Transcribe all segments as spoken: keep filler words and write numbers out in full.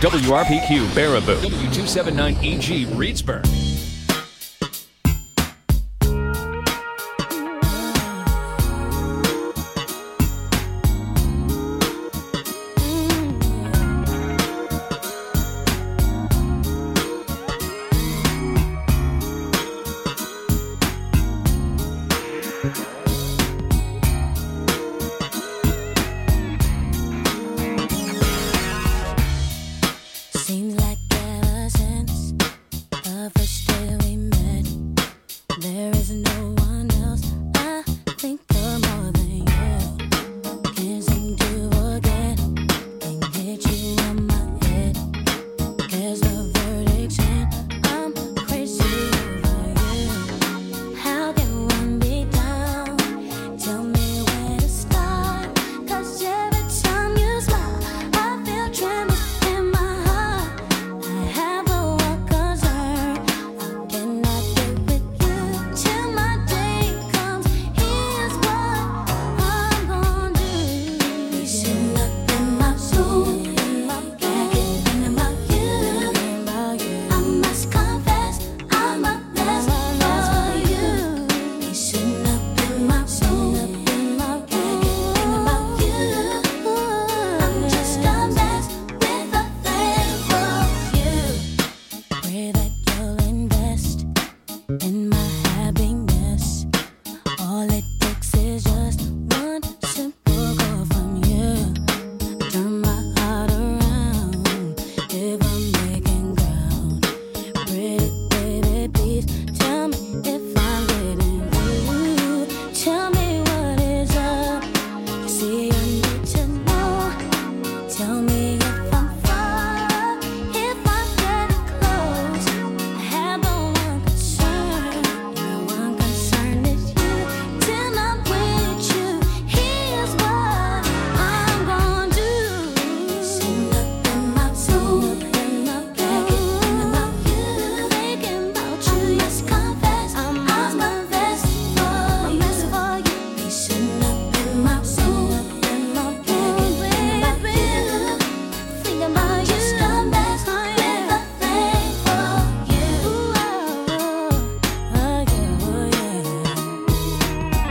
W R P Q Baraboo, W two seventy-nine E G Reedsburg. Seems like ever since the first day we met, there is no one else I think of more than you. Can't seem to forget, can't get you on my head. There's the verdict's in, I'm crazy over you. How can one be down? Tell me where to start, 'cause every time you smile, I feel tremors in my heart. I have a one concern. How can I get with you till my day comes? Here's what I'm gonna do. You sitting up in my room, thinking about you. I must confess, I'm a mess for you. You sitting up in my room, thinking about you. I'm just a mess with a thing for you. Pray that you'll invest in my happiness. All it takes is just one simple call from you. Turn my heart around if I'm making ground. Pretty baby, please tell me if I'm getting through. Tell me what is up. You see, I need to know. Tell me if I'm far, if I'm getting close. I have but one concern, and the one concern is you. Till I'm with you, here's what I'm gonna do. Sitting up in my room, thinking about you, thinking about you. Yes, confess, I'm a mess for you. Sitting up in my room, thinking about you, thinking about you. Just a mess with a thing for you. Oh yeah, oh yeah.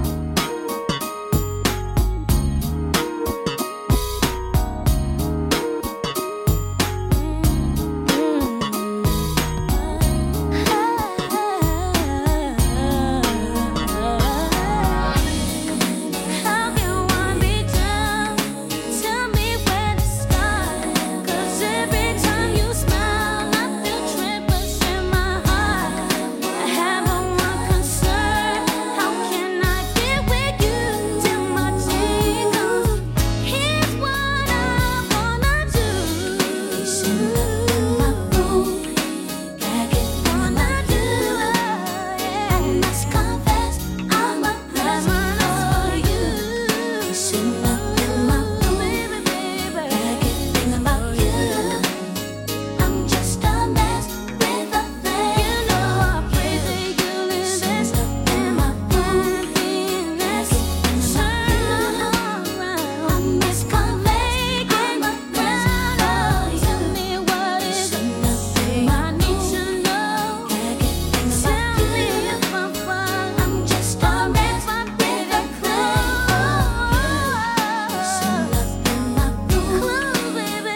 How can one be down? Tell me where to start, 'cause every time you smile, I feel tremors in my heart. I have but one concern. How can I get with you till my day comes? Here's what I wanna do. You sitting up in my room, gagging wanna do. I must confess, I'm a mess for you. You sitting up in my room, gagging about you. I'm just a mess with a thing. You know I pray that you'll invest in my happiness. Turn around, I must confess, I'm a mess for you. Tell me what is it I need to know. Tell me if I'm fine. I'm just a mess with a thing for you. Sitting up in my room, baby,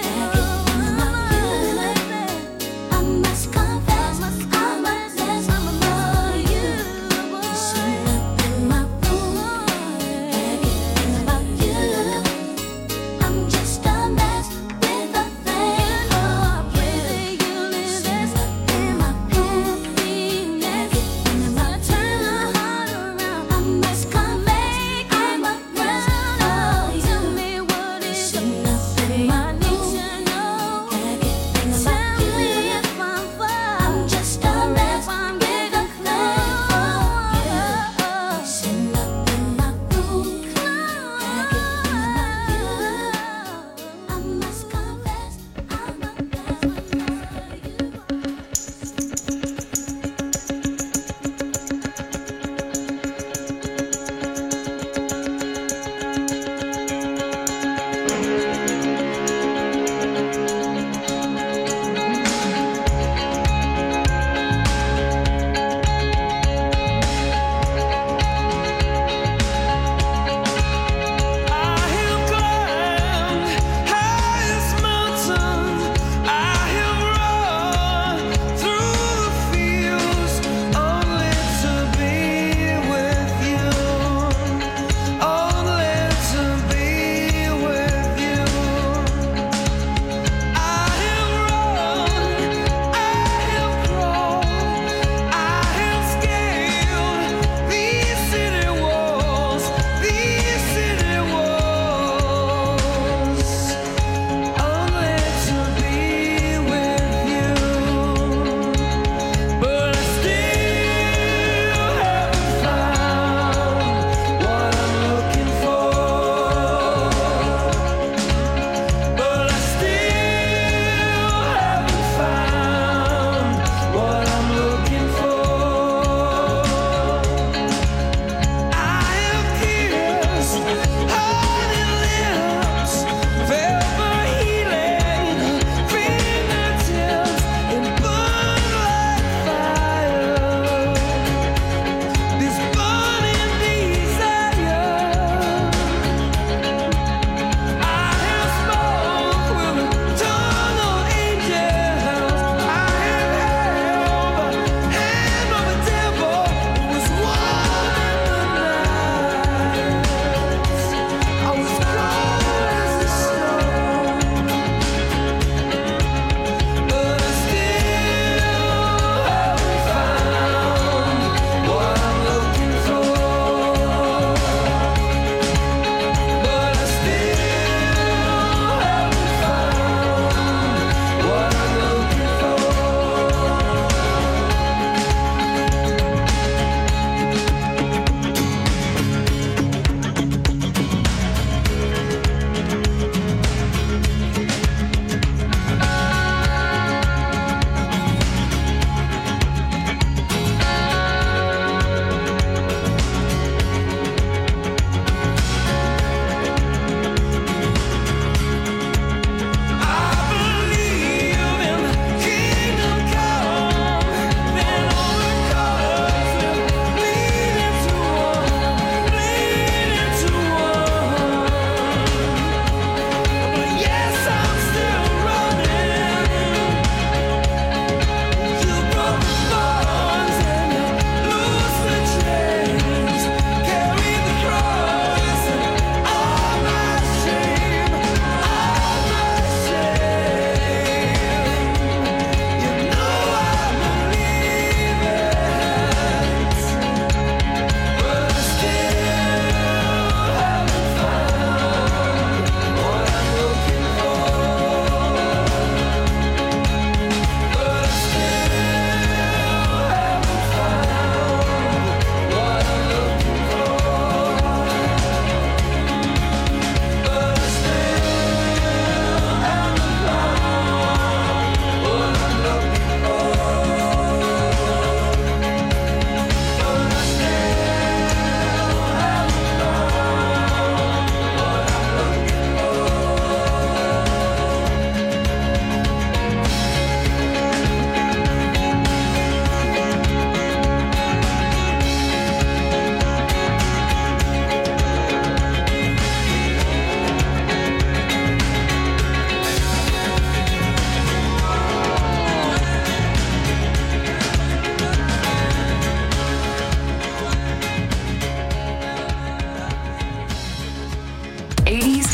I must confess, I'm a mess for you. Sitting up in my room, thinking about you.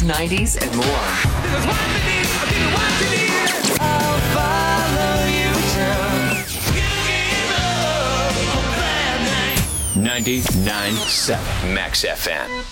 eighties, nineties, and more. I'll follow you till ninety-nine point seven Max F M.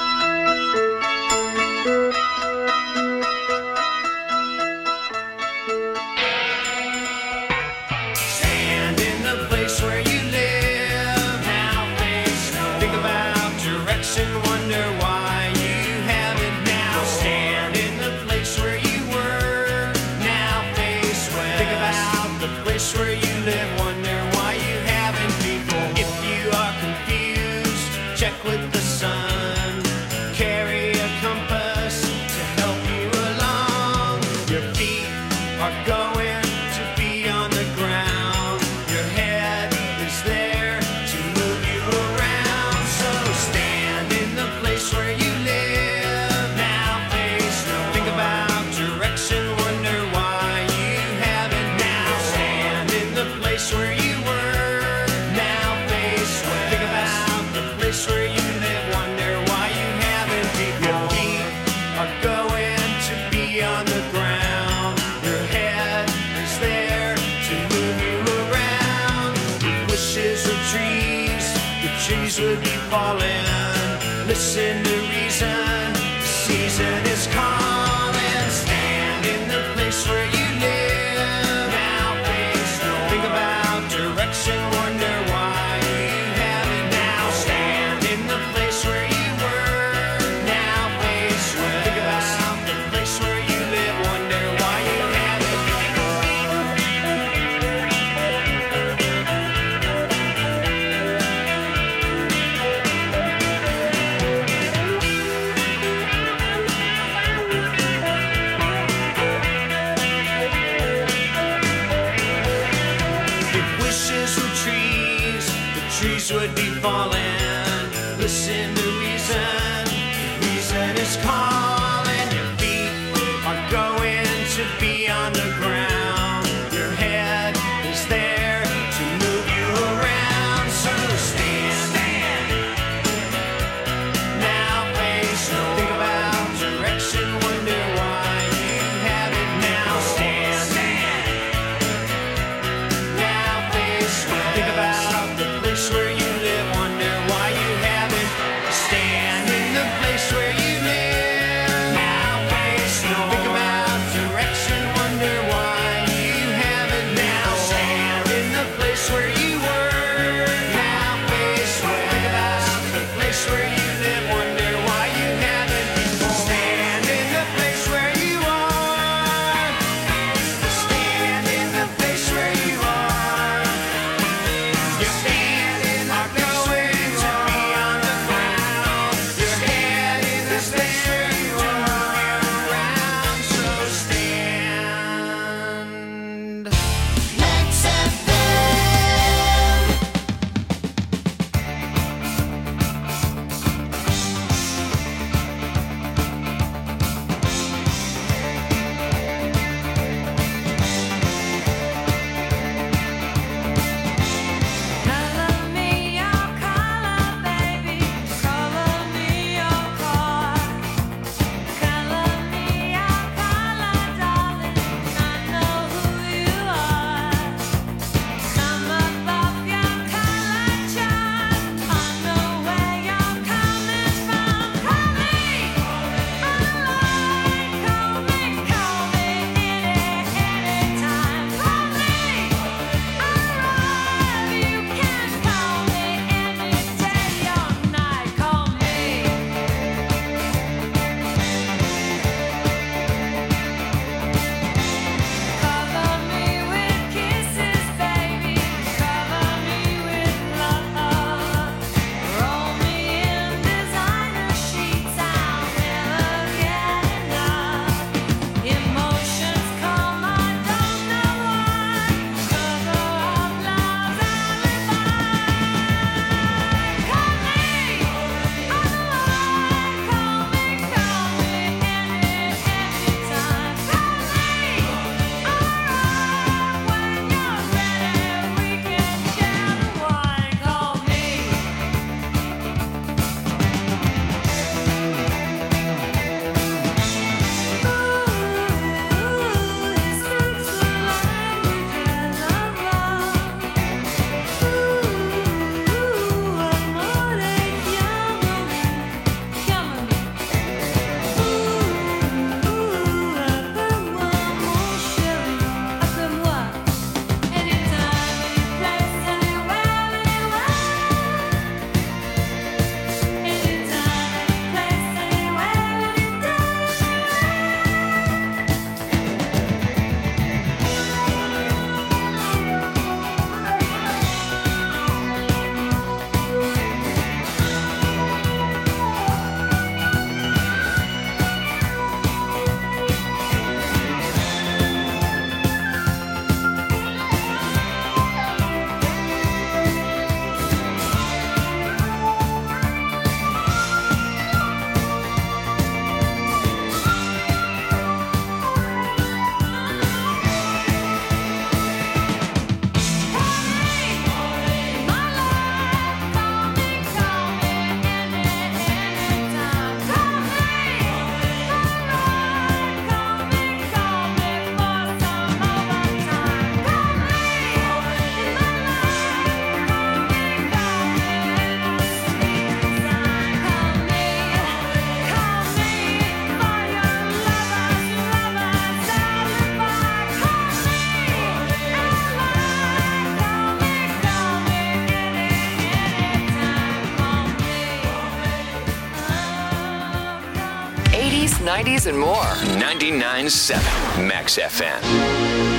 Would be falling. Listen to reason. The season is calling. Stand in the place where you live. Now face no. Think about direction. Wonder why you have it now. Stand in the place where you were. Now face where. Think about the place where you live. Wonder why you have it. Trees would be falling. Listen to reason. Reason is calling. Your feet are going to be on the ground. Your head is there to move you around. So stand. stand. Now face no. Think about direction. Wonder why you have it now. Stand. stand. Now face no. Think about where you live, wonder why eighties, nineties, and more. ninety-nine point seven Max F M.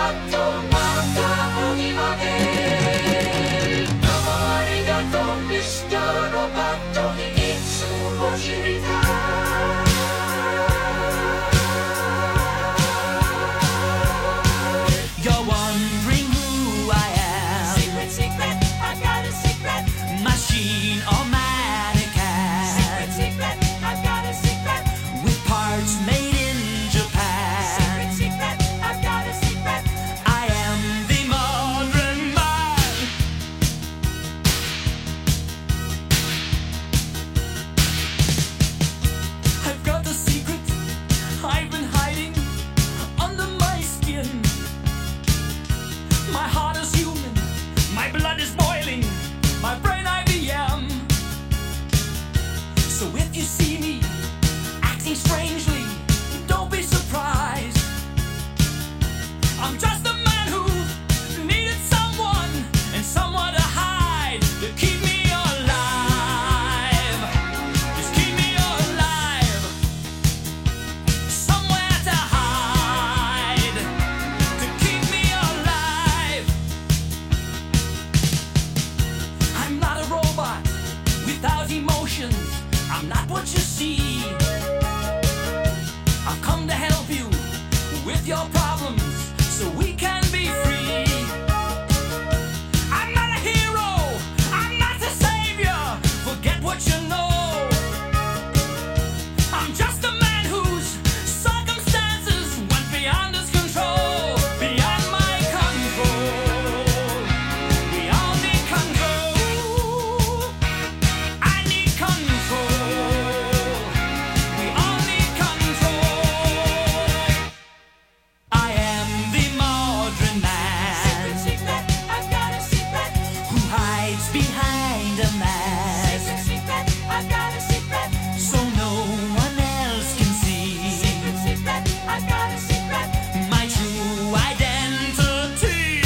Mister mister Roboto, he eats opportunità. You're wondering who I am. Secret, secret, I've got a secret. Machine or mannequin. Secret, secret, I've got a secret. With parts made in Japan. Secret, secret, I've got a secret. I am the modern man. I've got a secret I've been hiding under my skin. My heart is human, my blood is boiling, my brain I B M. So if you see me acting strangely, don't be surprised. I'm just a man who needed someone and someone to hide to keep me alive. Just keep me alive. Somewhere to hide to keep me alive. I'm not a robot without emotions. I'm not what you see. I've come to help you with your problems so we can be free. I'm not a hero, I'm not a savior. Forget what you know. I'm just a man whose circumstances went beyond his control, beyond my control. We all need control. I need control. We all need control. I am the modern man Secret, secret, I've got a secret. who hides behind a mask Secret, secret, I've got a secret. so no one else can see Secret, secret, I've got a secret. my true identity.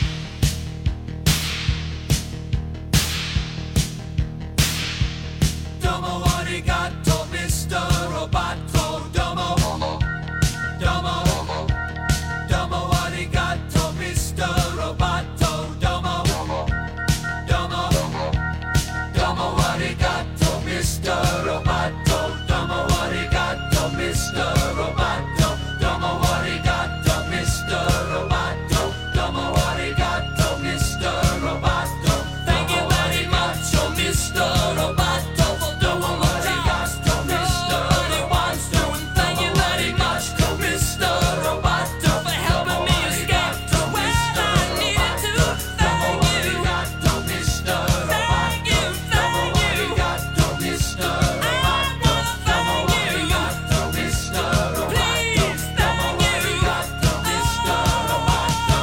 Domo arigato, mister Roboto. Domo, domo, domo arigato, mister Roboto. Domo, domo, domo arigato, mister Roboto. Domo arigato, mister Roboto. Domo arigato, mister Roboto. Domo arigato, mister Roboto. Thank you very much, oh mister Roboto. Domo arigato, mister Roboto. Thank you very much Arigato, mister Roboto. for helping me escape to where I needed to. Thank you. Arigato, mister Thank you, thank you. Arigato, mister Roboto. Domo arigato, mister Roboto. Please, Domo thank you. arigato, mister Roboto.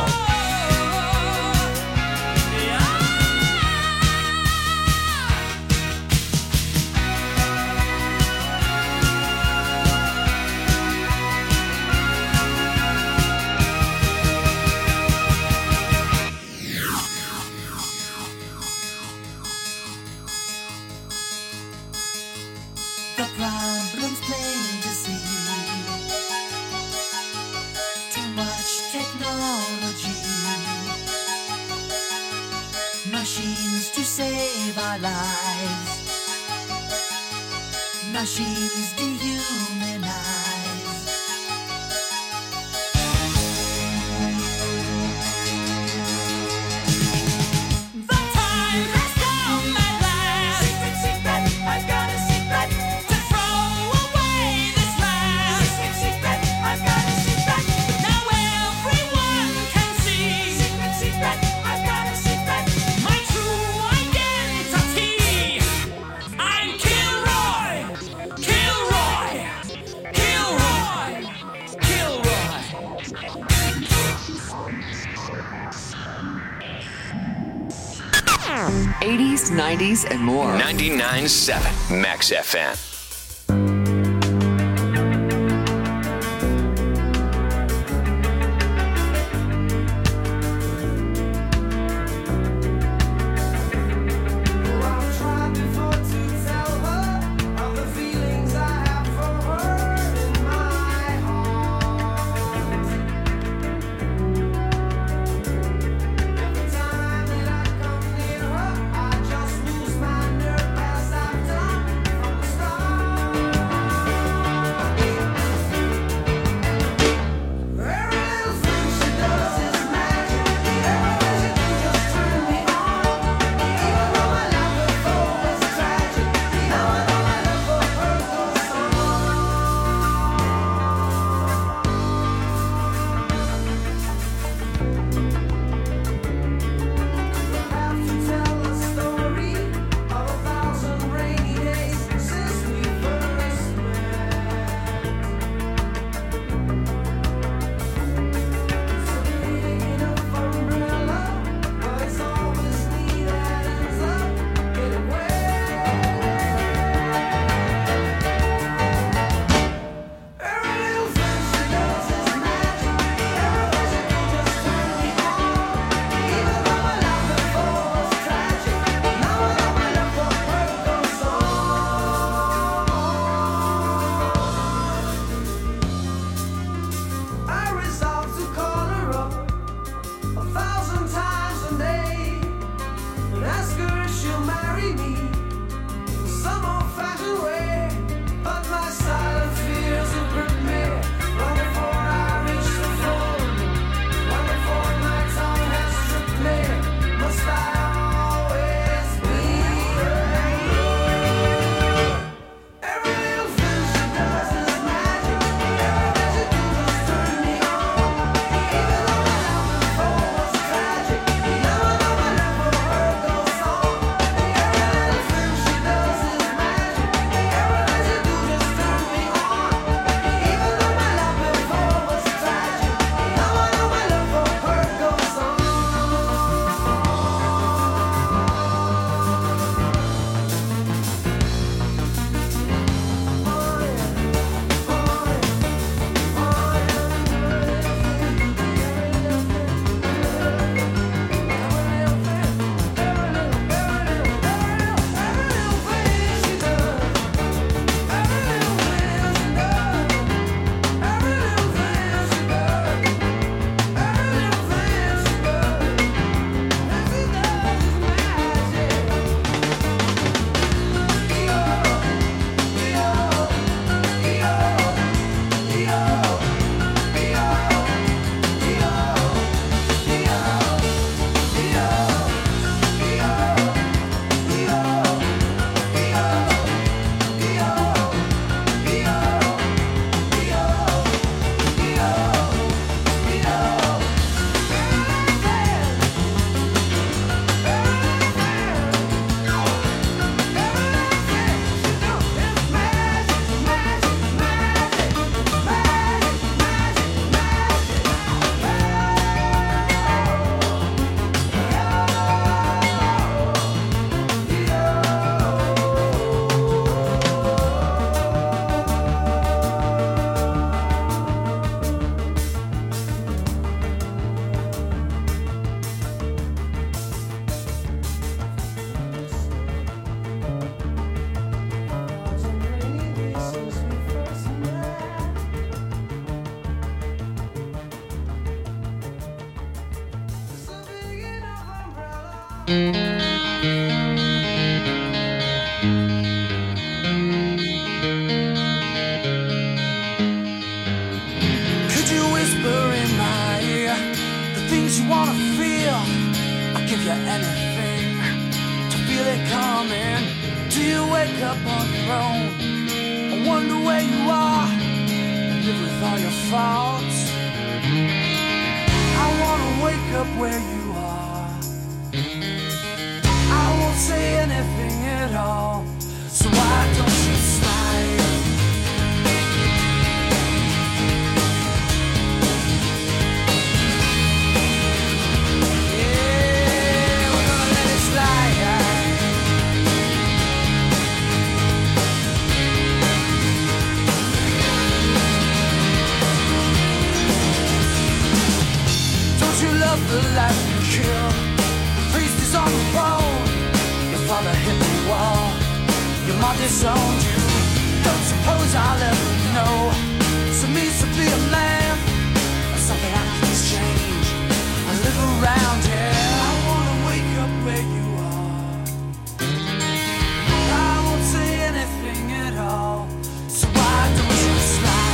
The problem's plain to see. Too much technology. Machines to save our lives. Machines dehumanize. The time has come at last. Secret, secret, I've got a secret. To throw away this mask. Secret, secret, I've got a secret. Now everyone can see Secret, secret, I've got a secret. my true identity. I'm Kilroy, Kilroy, Kilroy, Kilroy. eighties, nineties, and more. ninety-nine point seven Max F M. I've tried before to tell her of the feelings I have for her in my heart. Every time that I come near her, I just lose my nerve. Could you whisper in my ear the things you wanna feel? I'll give you anything to feel it coming. Do you wake up on your own? I wonder where you are and live with all your faults. I wanna wake up where you are. I won't say anything at all, so why don't you slide? The life you kill, the priest is on the throne. Your father hit the wall, your mom disowned you. Don't suppose I'll ever know. So means to be a man, or something I can exchange. I live around here. I wanna wake up where you are. I won't say anything at all, so why don't you slide?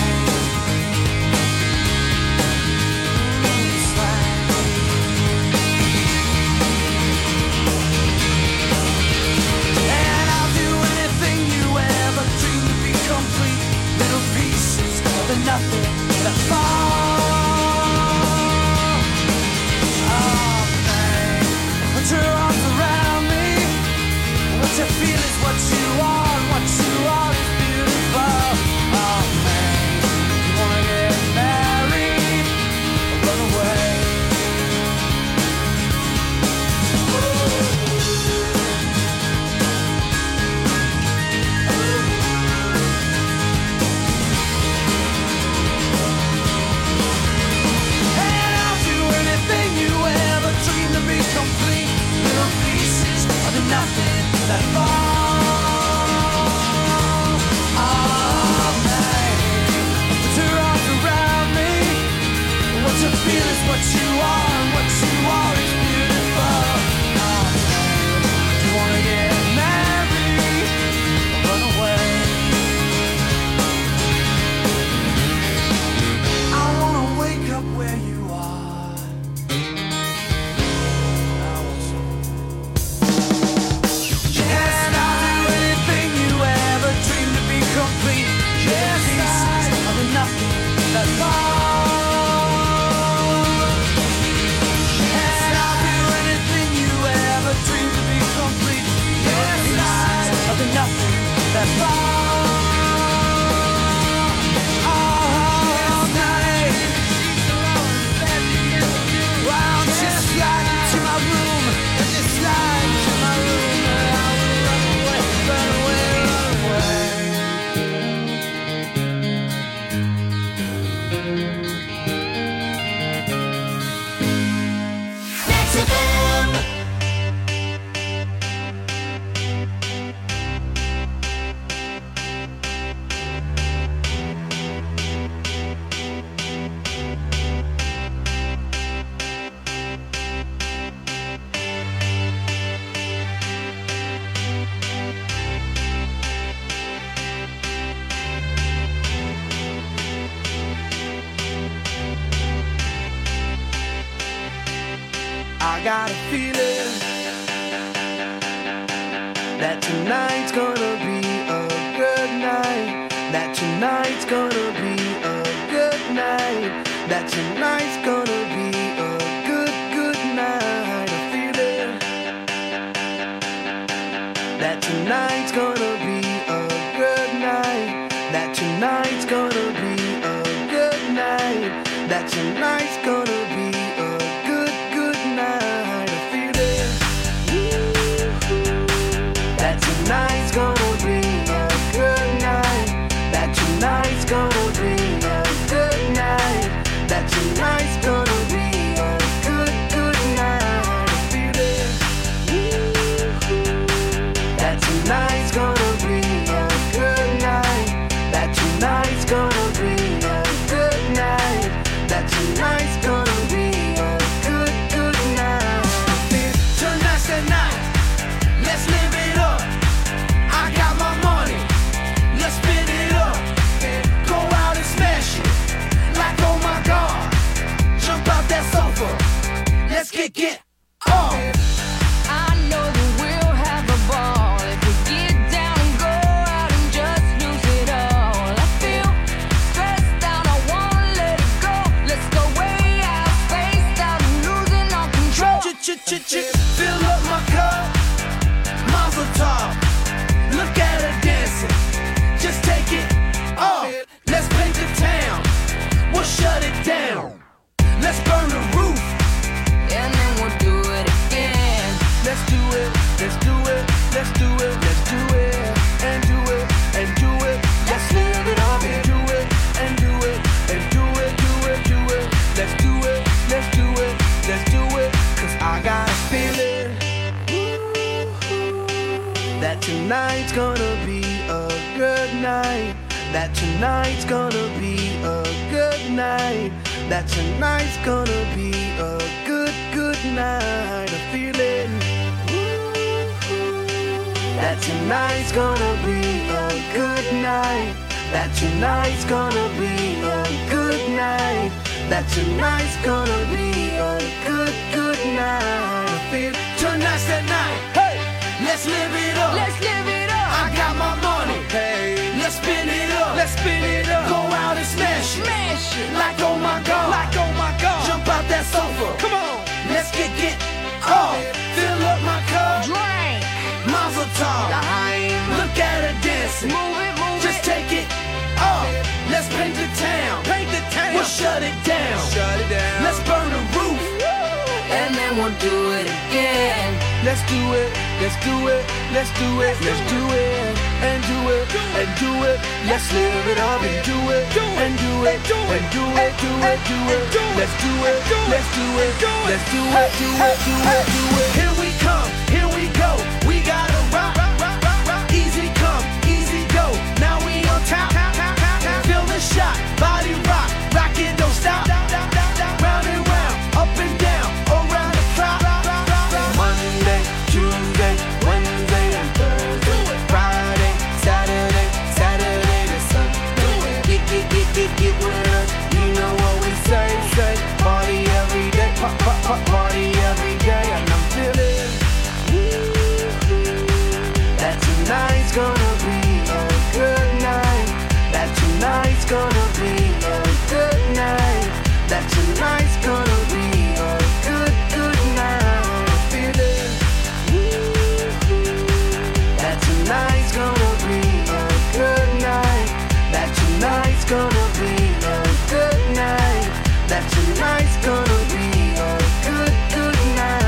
Nothing that fall. Oh, babe, put your arms around me. What you feel is what you are, and what you are is beautiful. Oh, babe, you wanna get married or run away? Complete little pieces of the nothing that fall. Oh, babe, put your arms around me. What you feel is what you are, and what you are is beautiful. Oh, babe, do you wanna get married or run away? I wanna wake up where you are. That fall. Yes, I'll do anything you ever dreamed to be complete. Yes, lies of the nothing that fall. All night, well, just slide into my room, just slide into my room, and I will run away, run away, run away. I got a feeling that tonight's gonna be a good night. That tonight's gonna be a good night. That tonight's gonna be a good, good night. A feeling that tonight's gonna be a good night. That tonight's gonna be a good night. That tonight's gonna be a good, good night. A feeling that tonight's gonna be a good night. That tonight's gonna be a good night. That tonight's gonna be a good, good night. A feeling that tonight's gonna be get off. I know that we'll have a ball if we get down and go out and just lose it all. I feel stressed out, I wanna let it go. Let's go way out, spaced out, and losing all control. Fill up my cup, Mazel tov. Look at her dancing, just take it off. Let's paint the town, we'll shut it down. Let's burn the roof, And then we'll do it again. let's do it, let's do it, let's do it, let's do it, and do it, and do it. Let's live it up and do it, and do it, and do it, do it, do it. Let's do it, let's do it, let's do it. Cause I got a feeling that tonight's gonna be a good night. That tonight's gonna be a good night. That tonight's gonna be a good, good night. A feeling that tonight's gonna be a good night. That tonight's gonna be a good night. That tonight's gonna be a good, good night. I feel tonight's that night. Hey, let's live it up. Let's live it up. I got my money. Hey, let's spin it up. Let's spin it up. Go out and smash it. Smash it. Like oh my god. Like oh my god. Jump out that sofa. Come on. Let's get get off. Fill up my cup. Drink. Mazel tov. Look at her dancing. Move it, move Just it. take it off. Let's paint the town. Paint the town. We'll shut it down. Shut it down. Let's burn the roof. And then we'll do it again. Let's do it, let's do it, let's do it, let's do it, and do it, and do it. Let's live it up and do it, and do it, and do it, do it, do it. Let's do it, let's do it, let's do it, do it, do it, do it. Here we come, here we go. We gotta rock, rock, rock, rock. Easy come, easy go. Now we on top, feel the shot, body rock, rock it, don't stop. Round and round, up and down, around the clock. Monday, Tuesday, Wednesday, and Thursday, Friday, Saturday, Saturday to Sunday. Get, get, get, get, get with us. You know what we say, say. Party every day, pop, pop, pop, party every day. And I'm feeling that tonight's gonna be a good night. That tonight's gonna be a good night. That tonight's gonna be a good, good night. Feeling that tonight's gonna be a good night. That tonight's gonna be a good night. That tonight's gonna be a good, good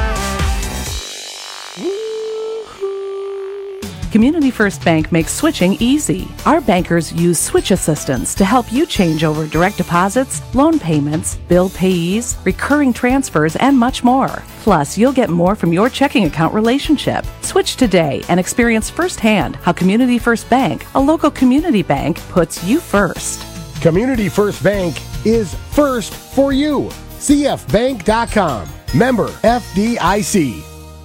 night. Community First Bank makes switching easy. Our bankers use switch assistance to help you change over direct deposits, loan payments, bill payees, recurring transfers, and much more. Plus, you'll get more from your checking account relationship. Switch today and experience firsthand how Community First Bank, a local community bank, puts you first. Community First Bank is first for you. C F bank dot com. Member F D I C.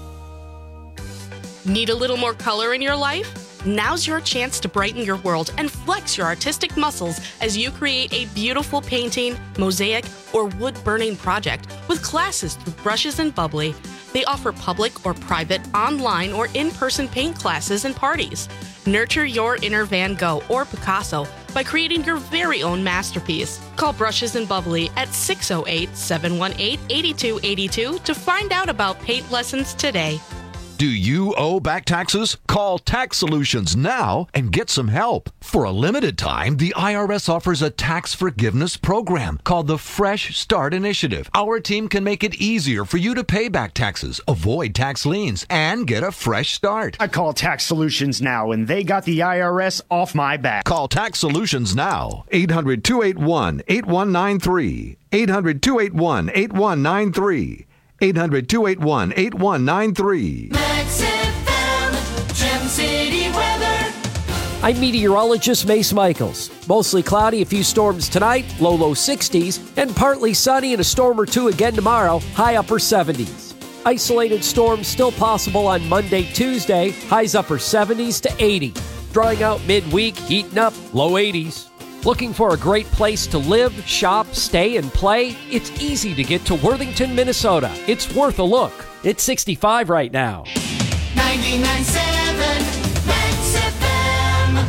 Need a little more color in your life? Now's your chance to brighten your world and flex your artistic muscles as you create a beautiful painting, mosaic, or wood-burning project with classes through Brushes and Bubbly. They offer public or private, online, or in-person paint classes and parties. Nurture your inner Van Gogh or Picasso by creating your very own masterpiece. Call Brushes and Bubbly at six oh eight, seven one eight, eight two eight two to find out about paint lessons today. Do you owe back taxes? Call Tax Solutions now and get some help. For a limited time, the I R S offers a tax forgiveness program called the Fresh Start Initiative. Our team can make it easier for you to pay back taxes, avoid tax liens, and get a fresh start. I call Tax Solutions now, and they got the I R S off my back. Call Tax Solutions now. eight hundred, two eight one, eight one nine three. eight hundred, two eight one, eight one nine three. eight hundred, two eight one, eight one nine three. Max F M, Gem City weather. I'm meteorologist Mace Michaels. Mostly cloudy, a few storms tonight, low low sixties, and partly sunny and a storm or two again tomorrow, high upper seventies. Isolated storms still possible on Monday, Tuesday, highs upper seventies to eighty. Drying out midweek, heating up, low eighties. Looking for a great place to live, shop, stay, and play? It's easy to get to Worthington, Minnesota. It's worth a look. It's sixty-five right now. ninety-nine point seven Max F M.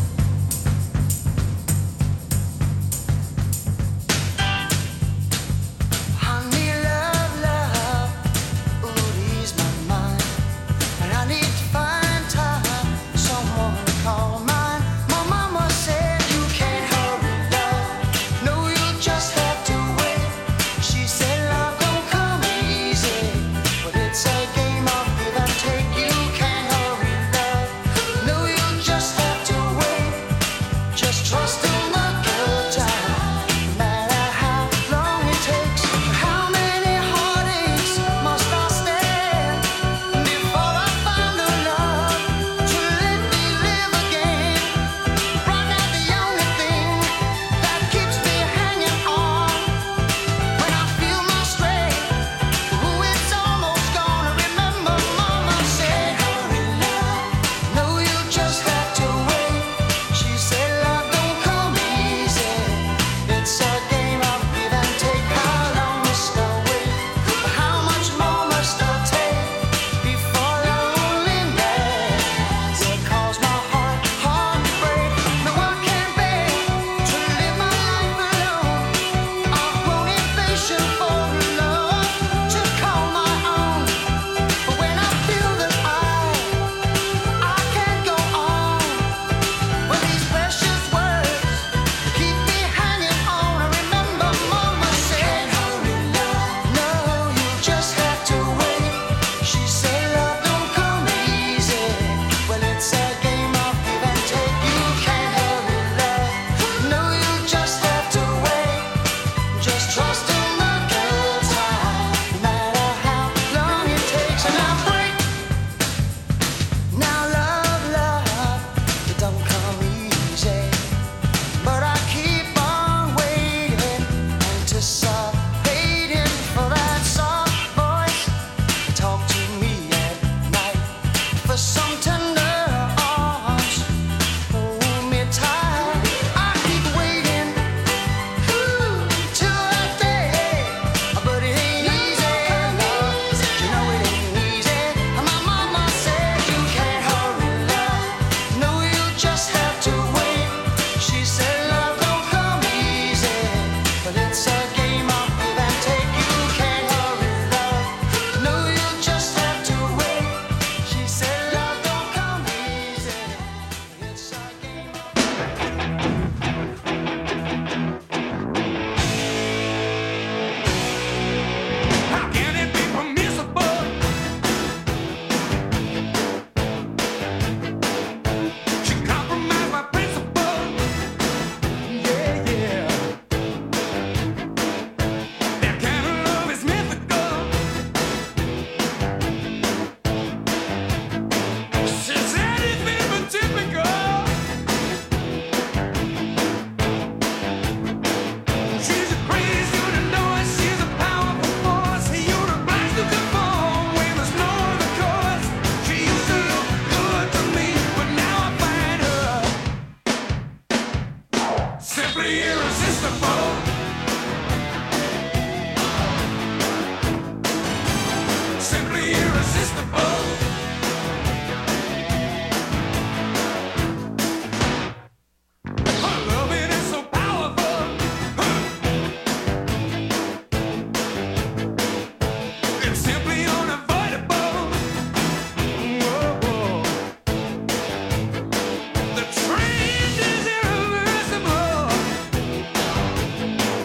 Honey, love, love, ooh, ease my mind. And I need to find time, someone to call mine. My mama said you can't hurry, love. No, you just have to wait. She said love don't come easy, but it's a game of give and take. You can't hurry, love. No, you just have to wait. Just trust in the good time, no matter how long it takes. How many heartaches must I stand before I find the love to let me live again? Right now the only thing that keeps me hanging on when I feel my strength, ooh, it's almost gone. Remember mama said, hurry love, no you just have to wait. She said love don't come easy, it's a game of give and take. How long must I wait? How much more must I take before loneliness will cause my heart, heart to break? No, I can't bear to live my life alone. I've grown impatient for love to call my own. But when I feel that I, I can't go on with these precious words keep me hanging on. I remember mama said, hurry love, no, you just have to wait. She said love don't come easy, well it's a game of give and take. You can't hurry love, no you just have to wait. Just trust in the good time, no matter how long it takes. And I break. Now love, love, it don't come easy, but I keep on waiting, anticipating for that soft voice to talk to me at night, for some tender arms hold me tight. I keep waiting, ooh, till that day, but it ain't easy, love. You know it ain't easy. My mama said you can't hurry, love. No, you just have to wait. She said love don't come easy, but it's a game of give and take. You can't hurry, love. No, you just have to wait. She said love don't come easy. It's a game of How can it be permissible? She compromised my principle. Yeah, yeah. That kind of love is mythical. She said it's been typical. She's a crazy, you to know it. She's a powerful force. You're obliged to conform when there's no other choice. She used to look good to me, but now I find her simply irresistible. Simply irresistible. Her loving is so powerful. It's simply unavoidable. Whoa, whoa. The trend is irreversible.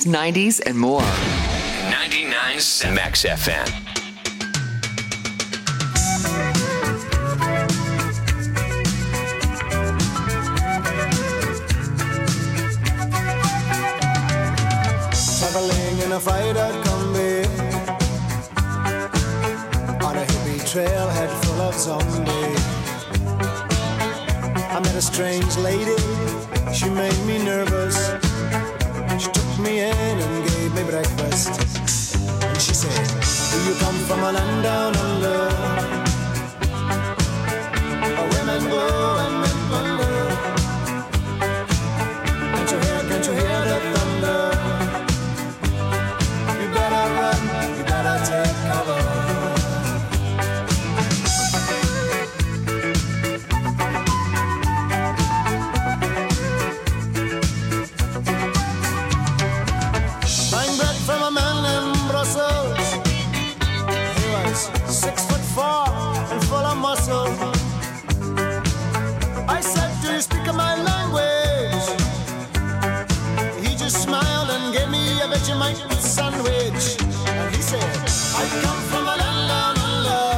eighties, nineties, and more. ninety-nine point seven Max F M. Traveling in a freighter combi on a hippie trailhead full of zombies. I met a strange lady, she made me nervous. She took me in and gave me breakfast. And she said, do you come from a land down under, where women go and men wonder? Can't you hear, can't you hear the thunder? You better run, you better take cover. Buying bread from a man in Brussels. He was six foot four and full of muscle. I said, do you speak my language? He just smiled and gave me a Vegemite sandwich. And he said, I come from a land down under,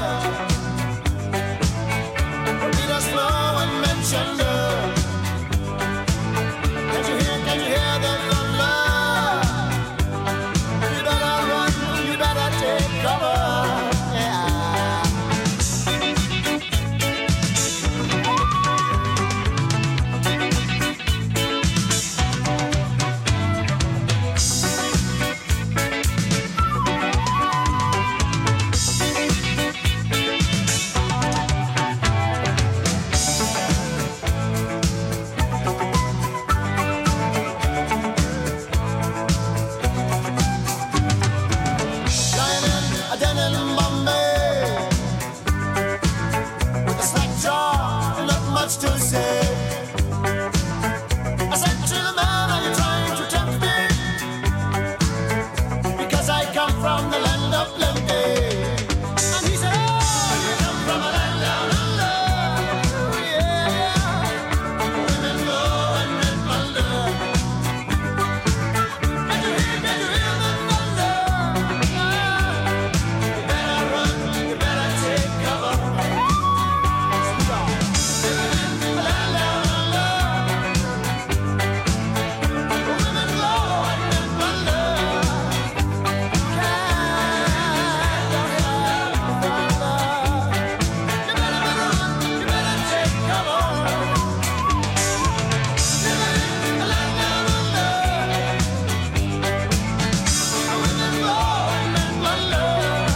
where Peter's flow and Manchester. Can't you hear, can you hear the thunder? You better run, you better take cover. Yeah. Lying in a den in Bombay, with a slack jaw, not much to say. I said to the man, are you trying to tempt me? Because I come from the land of plenty. And he said, oh, you come from a land down under. Yeah, women go and men wonder. Can you hear, can you hear the thunder? You better run, you better take cover. Living in the land down under. Women go and men wonder. Can't don't hear the thunder. You better, better run, you better take cover. Living in the land down under. Women go and men wonder.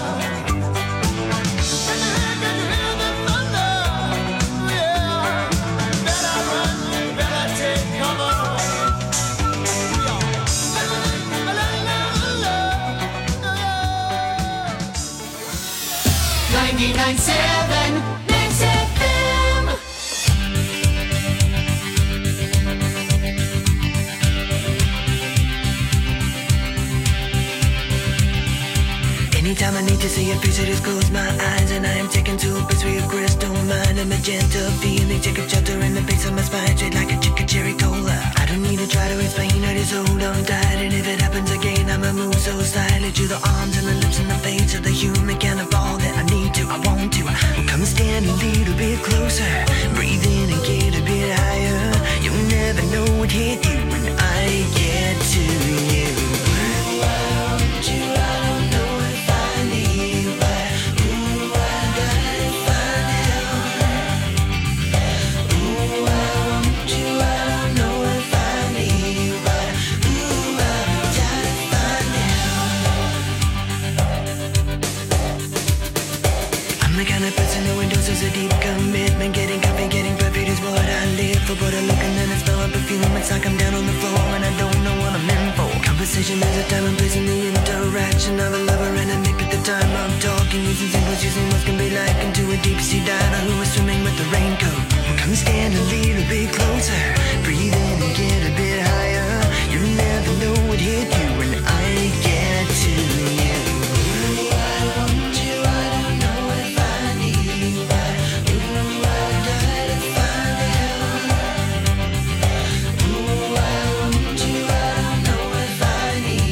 Can you hear, can you hear the thunder? Yeah. Better run, better take cover. Living in the land down under. ninety-nine point seven Max F M. Anytime I need to see a face, I just close my eyes and I am taken to a place where your crystal mind and magenta feeling take a shelter in the base of my spine, straight like a chicken cherry cola. I don't need to try to explain, I just hold on tight, and if it happens again, I'ma move so slightly to the arms and the lips and the face of the human kind of all that I need to, I want to. Come stand a little bit closer, breathe in and get a bit higher. You'll never know what hit you when I get to you. Ooh, I want you, I don't know if I need you, but ooh, I gotta find out. Ooh, I want you, I don't know if I need you, but ooh, I gotta find out. I'm the kind of person who endorses a deep commitment. Getting comfy, getting perfect is what I live for. But I look and then I smell a perfume. It's like I'm down on the floor and I don't know what I'm in for. Conversation is a time and place in the interaction of a lover and a nick at the time I'm talking. Using symbols, using what can be like into a deep sea diver who is swimming with the raincoat. Come stand a little bit closer, breathe in and get a bit higher. You never know what hit you when I get to you. Ooh, I want you, I don't know if I need you, but ooh, I gotta find out. Ooh, I want you, I don't know if I need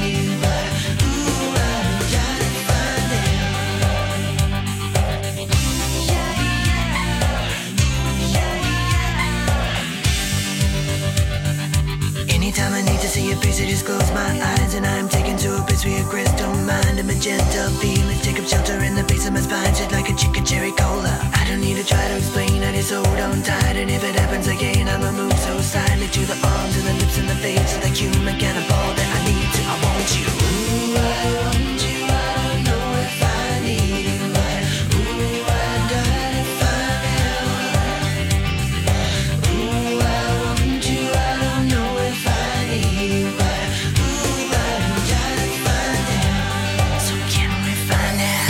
face, I just close my eyes and I'm taken to a place where your crystal mind, a magenta feeling, take up shelter in the base of my spine, shit like a chicken cherry cola. I don't need to try to explain, I just hold on tight, and if it happens again, I'ma move so silently to the arms and the lips and the face of the human cannibal that I need to. I want you. Ooh, I want you. I don't know if I need you. I, ooh, I die to find out. Ooh, I want you. I don't know if I need you. I, ooh, I die to find out. So can we find out?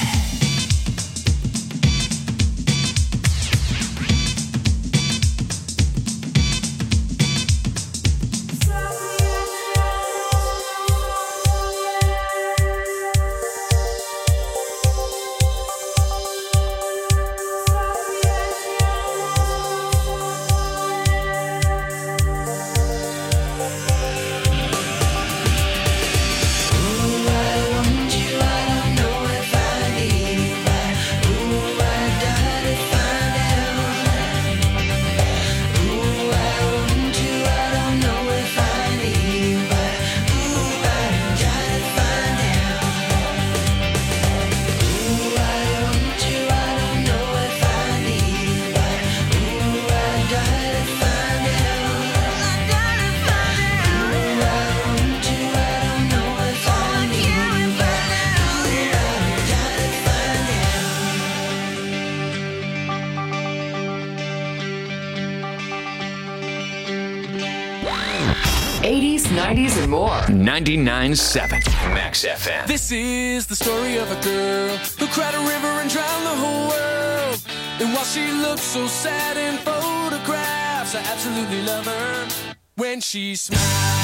eighties, nineties, and more. ninety-nine point seven Max F M. This is the story of a girl who cried a river and drowned the whole world. And while she looks so sad in photographs, I absolutely love her when she smiles.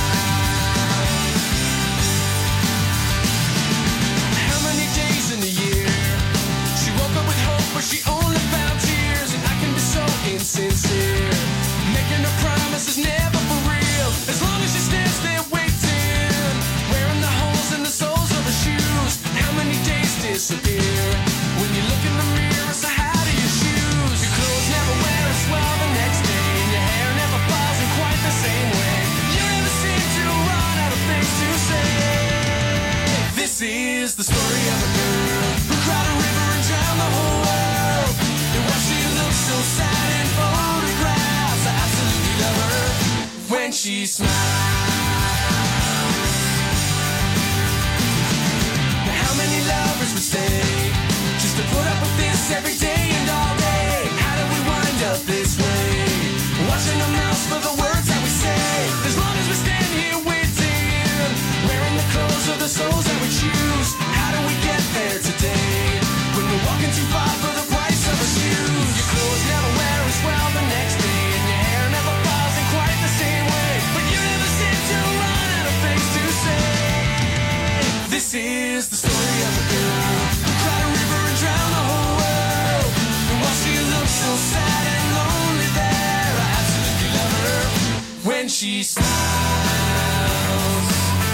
How many days in a year she woke up with hope, but she only found tears? And I can be so insincere, making her promises never for real. As long as she stands there waiting, wearing the holes in the soles of her shoes. How many days disappear when you look in the mirror? So how do you choose? Your clothes never wear as well the next day, and your hair never falls in quite the same way. You never seem to run out of things to say. This is the story of a girl who cried a river and drowned the whole world. And while she looks so sad in photographs, I absolutely love her when she smiles. Now how many lovers would stay just to put up with this every day and all day? How did we wind up this way? Watching our mouths for the words that we say. As long as we stand here waiting, wearing the clothes of the souls that we choose. How do we get there today when we're walking too far for the price of our shoes? Your clothes never wear as well the next day, and your hair never falls in quite the same way. But you never seem to run out of things to say. This is the story of a girl who cried a river and drowned the whole world. And while she looks so sad and lonely there, I absolutely love her when she smiles.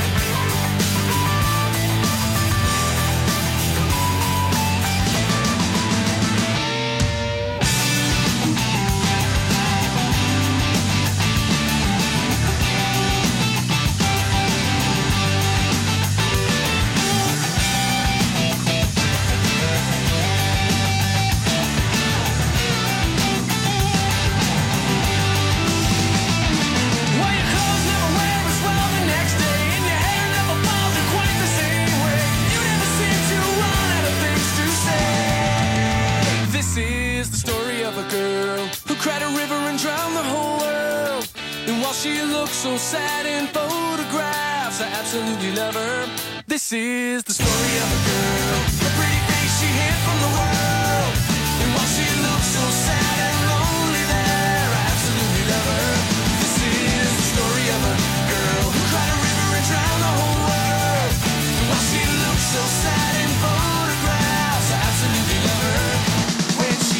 Well, your clothes never wear as well the next day, and your hair never falls in quite the same way. You never seem to run out of things to say. This is the story of a girl who cried a river and drowned the whole world. And while she looks so sad in photographs, I absolutely love her. This is the story of a girl, the pretty face she hid from the world. And while she looks so sad and lonely there, I absolutely love her. This is the story of a girl who cried a river and drowned the whole world. And while she looks so sad in photographs, I absolutely love her when she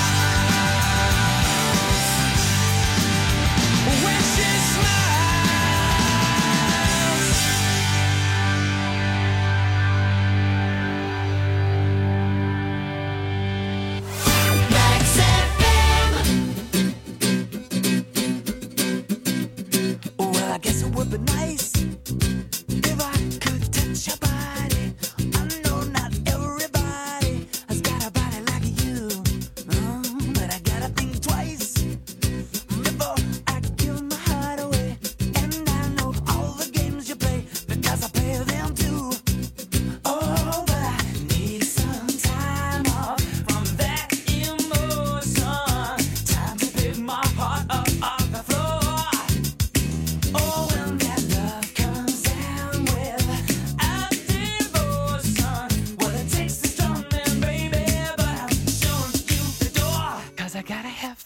smiles. When she smiles.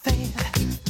faith.